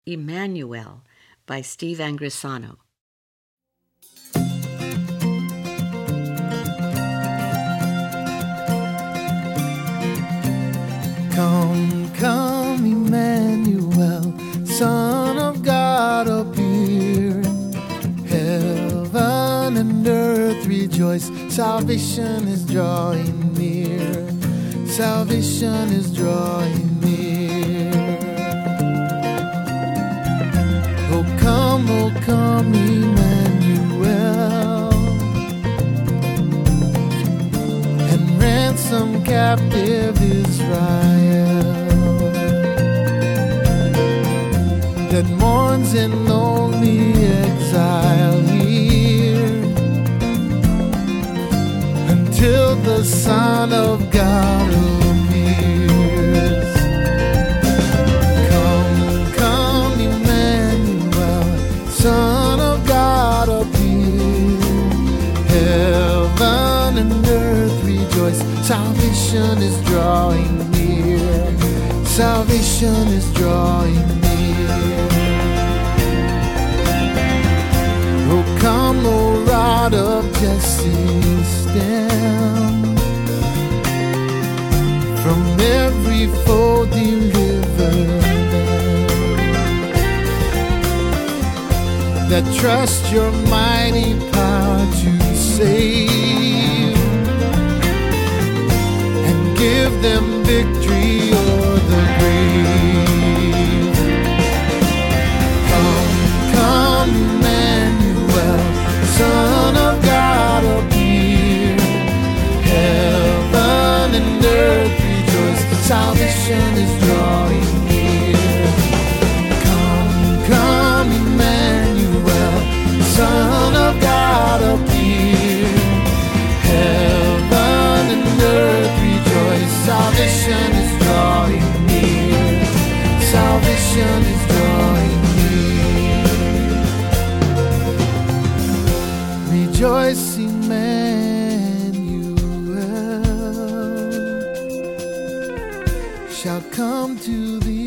Emmanuel by Steve Angrisano. Come, come, Emmanuel, Son of God, appear. Heaven and earth rejoice, salvation is drawing near. Salvation is drawing near. Oh come, Emmanuel, and ransom captive Israel that mourns in lonely exile here until the Son of God appears. Come, Emmanuel, Son of God, appear. Heaven and earth rejoice, salvation is drawing near. Salvation is drawing near. Oh come, O rod of Jesse, stand. From every foe deliver them that trust your mighty power to save, and give them victory o'er the grave. Come, Emmanuel, Son of God, appear. Heaven and earth rejoice, salvation is drawing near. Come, Emmanuel, Son of God, appear. Heaven and earth rejoice, salvation is drawing near. Salvation is drawing near. Rejoice, Emmanuel shall come to thee.